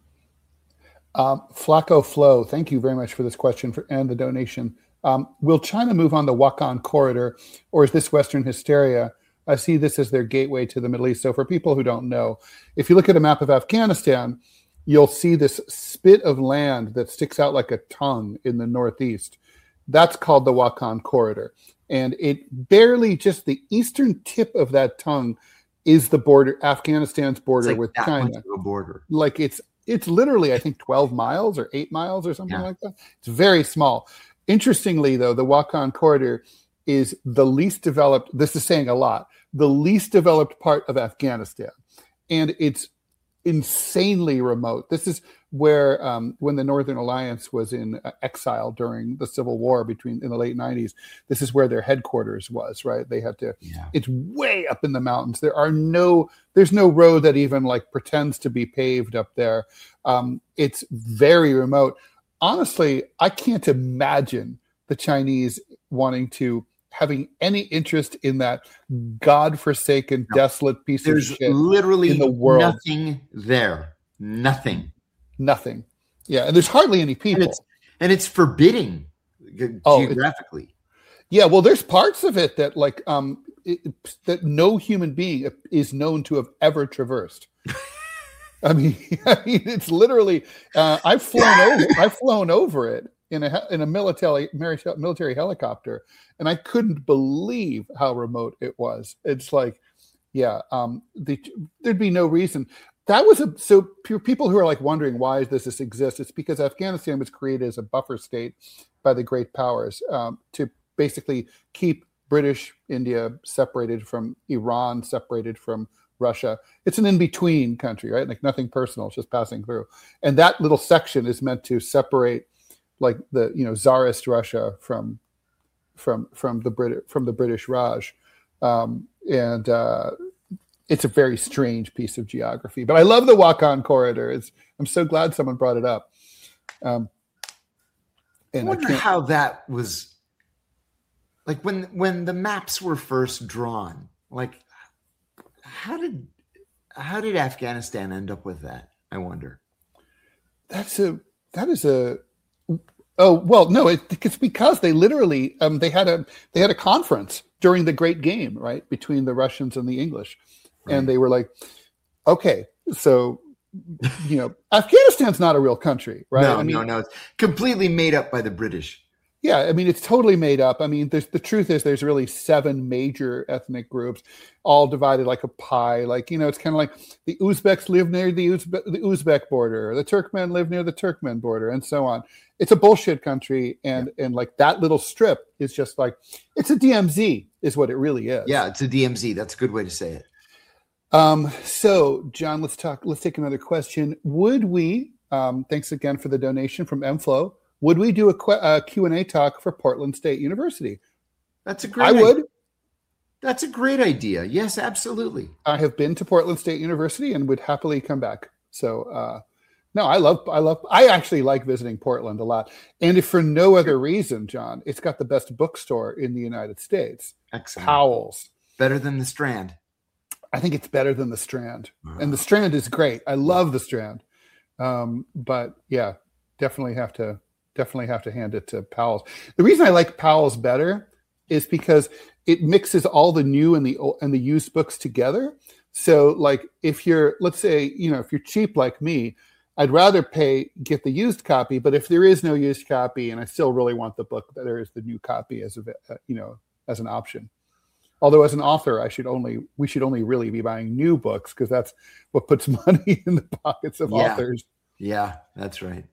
Flacco Flo, thank you very much for this question and the donation. Will China move on the Wakhan corridor, or is this Western hysteria? I see this as their gateway to the Middle East. So for people who don't know, if you look at a map of Afghanistan, you'll see this spit of land that sticks out like a tongue in the northeast. That's called the Wakhan corridor. And it barely, just the eastern tip of that tongue is the border, Afghanistan's border with China. Border. Like it's literally, I think, 12 miles or 8 miles or something like that. It's very small. Interestingly, though, the Wakhan corridor is the least developed, this is saying a lot, the least developed part of Afghanistan. And it's insanely remote. This is where, when the Northern Alliance was in exile during the Civil War in the late 90s, this is where their headquarters was, right? They had to, it's way up in the mountains. There's no road that even like pretends to be paved up there. It's very remote. Honestly, I can't imagine the Chinese wanting to having any interest in that godforsaken, desolate piece of shit. There's literally in the world. Nothing there. Nothing. Yeah, and there's hardly any people. And it's forbidding geographically. Yeah, well, there's parts of it that that no human being is known to have ever traversed. I mean, it's literally. I've flown over it in a military helicopter, and I couldn't believe how remote it was. It's like, there'd be no reason. That was so people who are like wondering why does this exist? It's because Afghanistan was created as a buffer state by the great powers to basically keep British India separated from Iran, separated from Russia. It's an in-between country, right? Like nothing personal, it's just passing through. And that little section is meant to separate like the Tsarist Russia from the British Raj. It's a very strange piece of geography, but I love the Wakhan corridor. I'm so glad someone brought it up. And I wonder how that was like when the maps were first drawn. Like, how did Afghanistan end up with that? I wonder. It's because they literally they had a conference during the Great Game, right, between the Russians and the English. Right. And they were like, okay, so, Afghanistan's not a real country, right? No. It's completely made up by the British. Yeah, I mean, it's totally made up. I mean, the truth is there's really 7 major ethnic groups, all divided like a pie. Like, it's kind of like the Uzbeks live near the Uzbek border, the Turkmen live near the Turkmen border, and so on. It's a bullshit country, and like that little strip is just like, it's a DMZ is what it really is. Yeah, it's a DMZ. That's a good way to say it. So, John, let's take another question. Would we, thanks again for the donation from MFlow, would we do a Q&A talk for Portland State University? That's a great idea. That's a great idea. Yes, absolutely. I have been to Portland State University and would happily come back. So, I actually like visiting Portland a lot. And if for no other reason, John, it's got the best bookstore in the United States. Excellent. Powell's. Better than the Strand. I think it's better than the Strand. And the Strand is great. I love the Strand. But yeah, definitely have to hand it to Powell's. The reason I like Powell's better is because it mixes all the new and the used books together. So like if you're, let's say, if you're cheap like me, I'd rather get the used copy, but if there is no used copy and I still really want the book, there is the new copy as an option. Although as an author, we should only really be buying new books because that's what puts money in the pockets of authors. Yeah, that's right.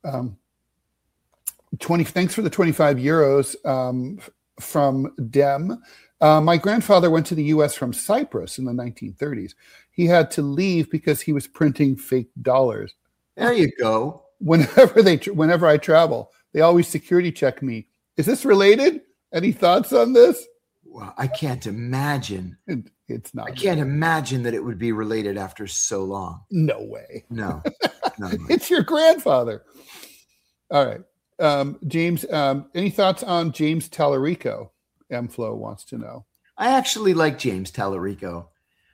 Thanks for the 25 euros from Dem. My grandfather went to the U.S. from Cyprus in the 1930s. He had to leave because he was printing fake dollars. There you go. Whenever I travel, they always security check me. Is this related? Any thoughts on this? Well, I can't imagine. It's not. I can't imagine that it would be related after so long. No way. No. It's your grandfather. All right. James, any thoughts on James Tallarico? MFlow wants to know. I actually like James Tallarico.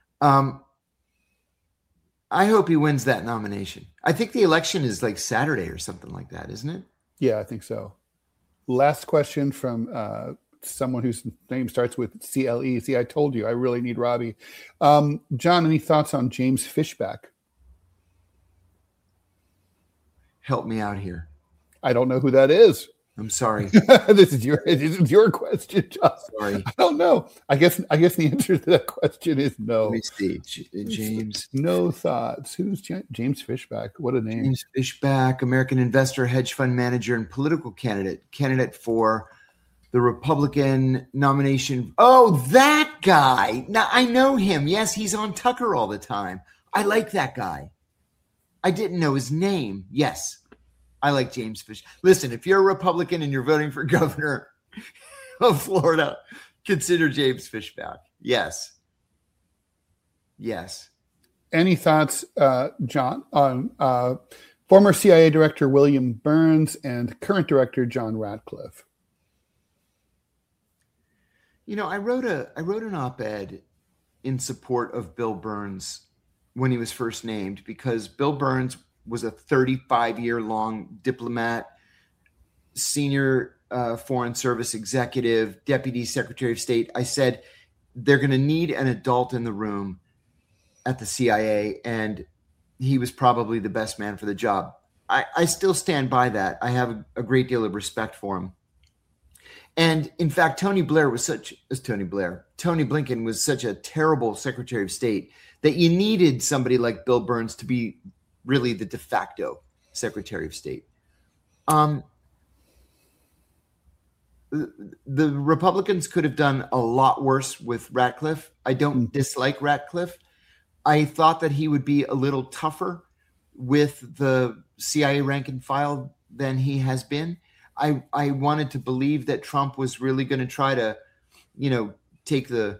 I hope he wins that nomination. I think the election is like Saturday or something like that, isn't it? Yeah, I think so. Last question from someone whose name starts with CLE. See, I told you, I really need Robbie. John, any thoughts on James Fishback? Help me out here. I don't know who that is. I'm sorry. This is your question, John. Sorry. I don't know. I guess the answer to that question is no. Let me see. James. No thoughts. Who's James Fishback? What a name. James Fishback, American investor, hedge fund manager, and political candidate for the Republican nomination. Oh, that guy. Now I know him. Yes, he's on Tucker all the time. I like that guy. I didn't know his name. Yes. I like James Fish. Listen, if you're a Republican and you're voting for governor of Florida, consider James Fishback. Yes. Any thoughts, John, on former CIA Director William Burns and current Director John Ratcliffe? I wrote an op-ed in support of Bill Burns when he was first named, because Bill Burns was a 35-year-long diplomat, senior Foreign Service executive, Deputy Secretary of State. I said, they're going to need an adult in the room at the CIA, and he was probably the best man for the job. I still stand by that. I have a great deal of respect for him. And in fact, Tony Blinken was such a terrible Secretary of State that you needed somebody like Bill Burns to be really the de facto Secretary of State. The Republicans could have done a lot worse with Ratcliffe. I don't dislike Ratcliffe. I thought that he would be a little tougher with the CIA rank and file than he has been. I wanted to believe that Trump was really going to try to, take the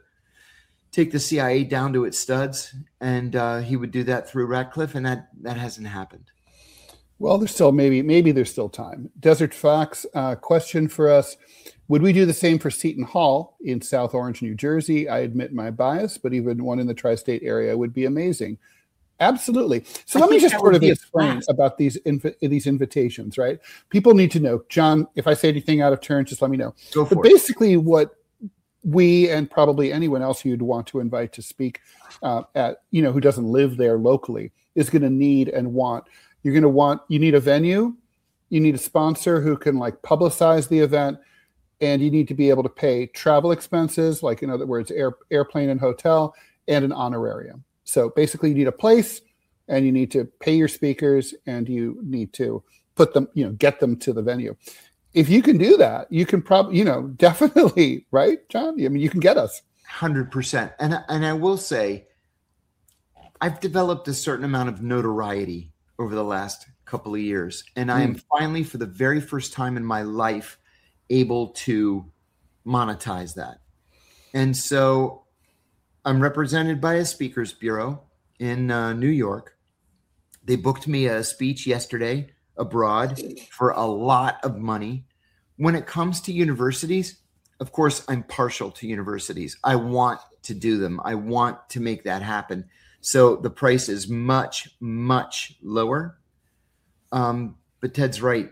CIA down to its studs, and he would do that through Ratcliffe, and that hasn't happened. Well, there's still maybe there's still time. Desert Fox, question for us. Would we do the same for Seton Hall in South Orange, New Jersey? I admit my bias, but even one in the tri-state area would be amazing. Absolutely. So let me just sort of explain about these invitations, right? People need to know. John, if I say anything out of turn, just let me know. Go for it. Basically what we and probably anyone else you'd want to invite to speak who doesn't live there locally is going to need and want. You need a venue, you need a sponsor who can publicize the event, and you need to be able to pay travel expenses, in other words, airplane and hotel, and an honorarium. So basically you need a place, and you need to pay your speakers, and you need to put them, get them to the venue. If you can do that, you can probably, definitely, right, John? I mean, you can get us. 100%. And I will say, I've developed a certain amount of notoriety over the last couple of years. And I am finally, for the very first time in my life, able to monetize that. And so I'm represented by a speakers bureau in New York. They booked me a speech yesterday abroad for a lot of money. When it comes to universities, of course, I'm partial to universities. I want to do them. I want to make that happen. So the price is much, much lower. But Ted's right.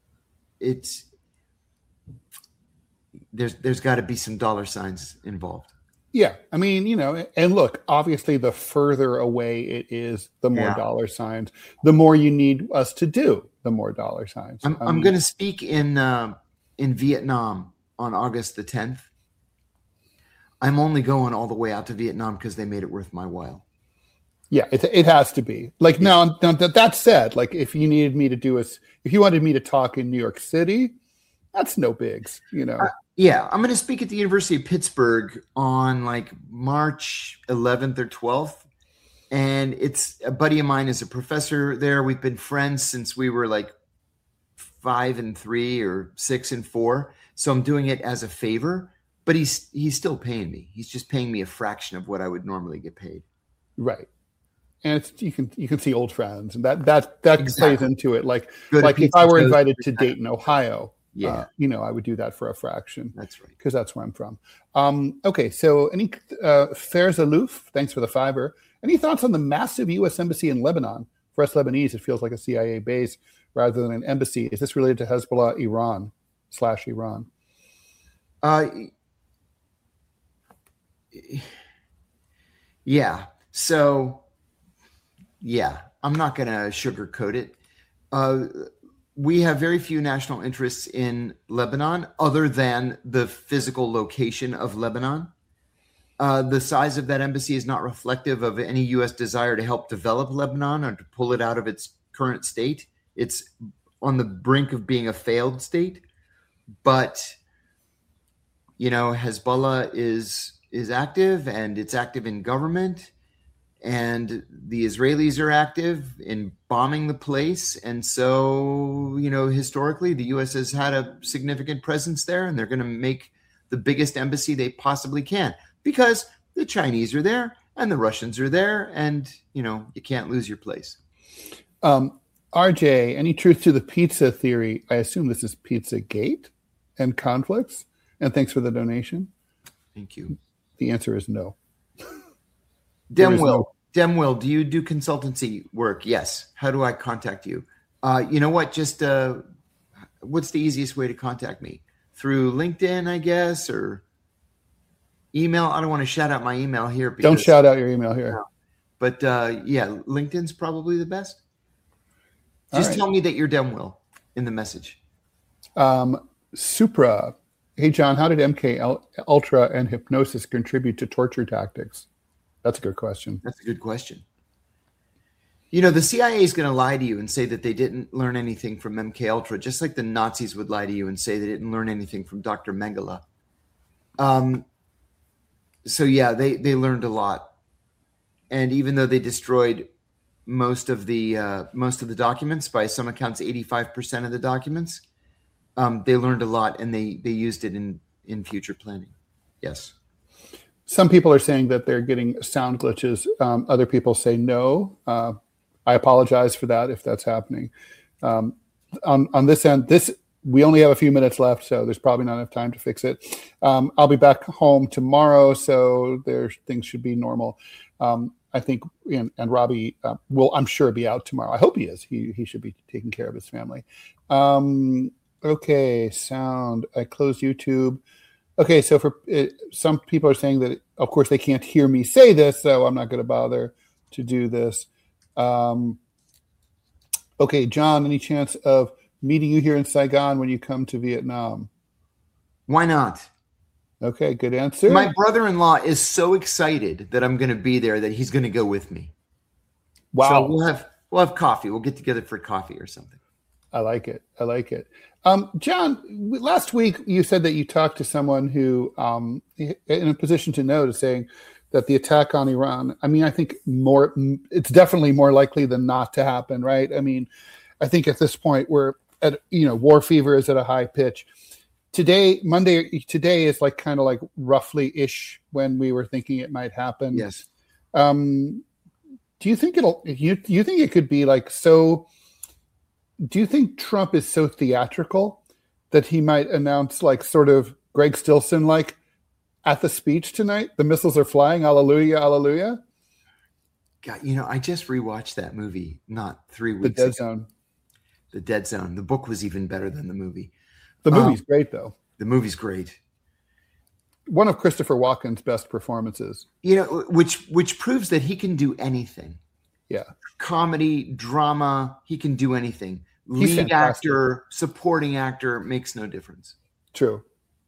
There's got to be some dollar signs involved. Yeah. I mean, and look, obviously the further away it is, the more dollar signs, the more you need us to do, the more dollar signs. I'm going to speak in Vietnam on August the 10th. I'm only going all the way out to Vietnam because they made it worth my while. Yeah, it has to be. Now that said, if you needed me to if you wanted me to talk in New York City, that's no bigs, Yeah, I'm going to speak at the University of Pittsburgh on March 11th or 12th. And it's a buddy of mine is a professor there. We've been friends since we were 5 and 3 or 6 and 4. So I'm doing it as a favor, but he's still paying me. He's just paying me a fraction of what I would normally get paid. Right. And you can see old friends, and that exactly plays into it. If I were invited to Dayton, Ohio, I would do that for a fraction. That's right, because that's where I'm from. Okay, so any Fairs Aloof, thanks for the $5. Any thoughts on the massive U.S. embassy in Lebanon? For us Lebanese, it feels like a CIA base rather than an embassy. Is this related to Hezbollah, Iran? Yeah. So. Yeah, I'm not going to sugarcoat it. We have very few national interests in Lebanon other than the physical location of Lebanon. The size of that embassy is not reflective of any U.S. desire to help develop Lebanon or to pull it out of its current state. It's on the brink of being a failed state. But, Hezbollah is active, and it's active in government. And the Israelis are active in bombing the place. And so, historically, the U.S. has had a significant presence there, and they're going to make the biggest embassy they possibly can because the Chinese are there and the Russians are there, and, you can't lose your place. RJ, any truth to the pizza theory? I assume this is Pizzagate and conflicts. And thanks for the donation. Thank you. The answer is no. Demwill, do you do consultancy work? Yes. How do I contact you? You know what? Just what's the easiest way to contact me? Through LinkedIn, I guess, or email. I don't want to shout out my email here. Don't shout out your email here. No. But yeah, LinkedIn's probably the best. Just tell me that you're Demwill in the message. Supra. Hey, John, how did MK Ultra and hypnosis contribute to torture tactics? That's a good question. That's a good question. You know, the CIA is going to lie to you and say that they didn't learn anything from MK Ultra, just like the Nazis would lie to you and say they didn't learn anything from Dr. Mengele. So yeah, they learned a lot. And even though they destroyed most of the documents, by some accounts, 85% of the documents, they learned a lot, and they used it in future planning. Yes. Some people are saying that they're getting sound glitches. Other people say no. I apologize for that if that's happening. On this end, we only have a few minutes left, so there's probably not enough time to fix it. I'll be back home tomorrow, so things should be normal. I think, and Robbie will, I'm sure, be out tomorrow. I hope he is. He should be taking care of his family. Okay, sound. I closed YouTube. Okay, so for some people are saying that, of course, they can't hear me say this, so I'm not going to bother to do this. Okay, John, any chance of meeting you here in Saigon when you come to Vietnam? Why not? Okay, good answer. My brother-in-law is so excited that I'm going to be there that he's going to go with me. Wow. So we'll have coffee. We'll get together for coffee or something. I like it. John, last week you said that you talked to someone who, in a position to know, to saying that the attack on Iran, I mean, I think it's definitely more likely than not to happen, right? I mean, I think at this point we're at, war fever is at a high pitch. Today is like kind of like roughly ish when we were thinking it might happen. Yes. Do you think you think it could be like so? Do you think Trump is so theatrical that he might announce, like, sort of Greg Stilson, like, at the speech tonight, the missiles are flying, hallelujah, hallelujah? God, I just rewatched that movie not 3 weeks ago. The Dead Zone. The Dead Zone. The book was even better than the movie. The movie's great, though. The movie's great. One of Christopher Walken's best performances. Which proves that he can do anything. Yeah. Comedy, drama, he can do anything. He's Lead fantastic. actor, supporting actor, makes no difference. True.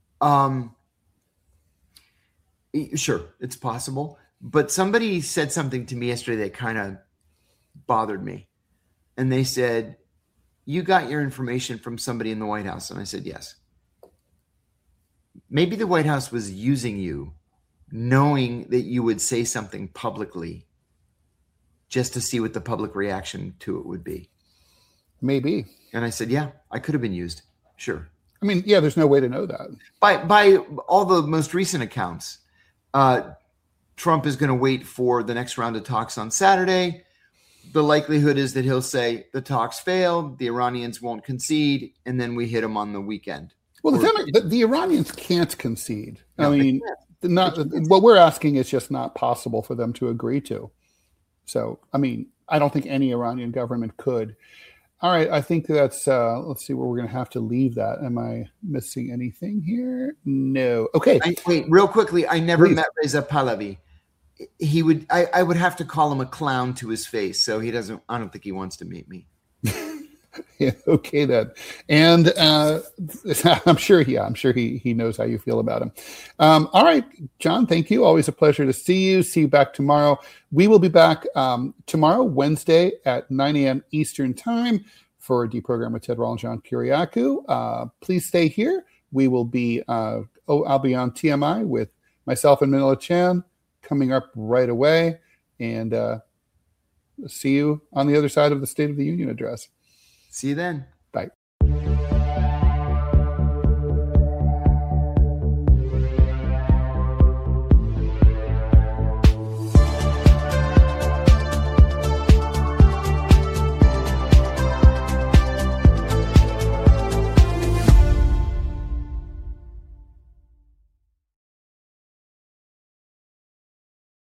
Sure, it's possible. But somebody said something to me yesterday that kind of bothered me. And they said, you got your information from somebody in the White House. And I said, yes. Maybe the White House was using you, knowing that you would say something publicly just to see what the public reaction to it would be. Maybe. And I said, yeah, I could have been used. Sure. I mean, yeah, there's no way to know that. By all the most recent accounts, Trump is going to wait for the next round of talks on Saturday. The likelihood is that he'll say the talks failed, the Iranians won't concede, and then we hit them on the weekend. Well, the Iranians can't concede. No, I mean, what we're asking is just not possible for them to agree to. So, I mean, I don't think any Iranian government could. All right, I think that's, let's see where we're going to have to leave that. Am I missing anything here? No. Okay. Wait, real quickly, I never met Reza Pahlavi. I would have to call him a clown to his face, so I don't think he wants to meet me. Yeah, okay then. And I'm sure he knows how you feel about him. All right, John, thank you. Always a pleasure to see you. See you back tomorrow. We will be back tomorrow, Wednesday at 9 a.m. Eastern time for Deprogram with Ted Rall and John Kiriakou. Please stay here. We will be, I'll be on TMI with myself and Manila Chan coming up right away. And see you on the other side of the State of the Union address. See you then.